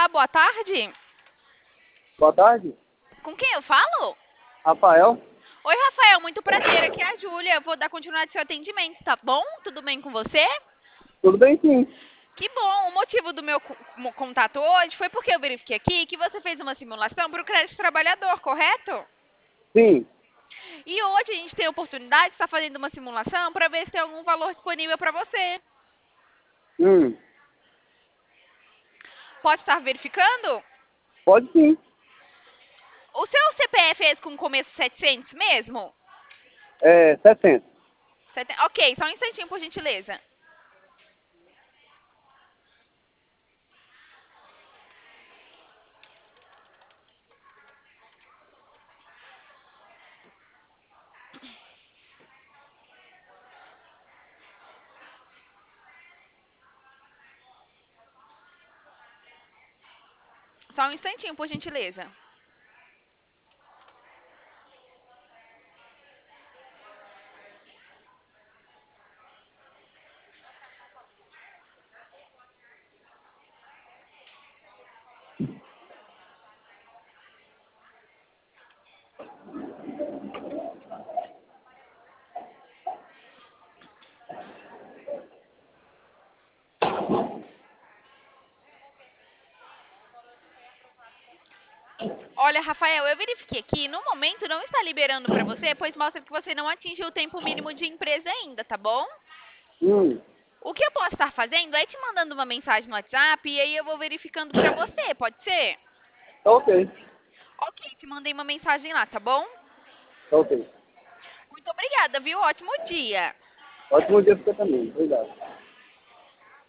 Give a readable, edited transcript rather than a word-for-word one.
Olá, boa tarde. Boa tarde, Com quem eu falo? Rafael. Oi, Rafael, muito prazer. Aqui é a Júlia. Eu vou dar continuidade ao seu atendimento, tá bom? Tudo bem com você? Tudo bem, sim. Que bom. O motivo do meu contato hoje foi porque eu verifiquei aqui que você fez uma simulação para o crédito trabalhador, correto? Sim. E hoje a gente tem a oportunidade de estar fazendo uma simulação para ver se tem algum valor disponível para você. Hum. Pode estar verificando? Pode sim. O seu CPF é esse com começo 700 mesmo? É 60. Ok, só um instantinho, por gentileza. Só um instantinho, por gentileza. Olha, Rafael, eu verifiquei aqui, no momento não está liberando para você, pois mostra que você não atingiu o tempo mínimo de empresa ainda, tá bom? Hum. O que eu posso estar fazendo é te mandando uma mensagem no WhatsApp e aí eu vou verificando para você, pode ser? Ok. Ok, te mandei uma mensagem lá, tá bom? Ok. Muito obrigada, viu? Ótimo dia. Ótimo dia pra você também. Obrigado.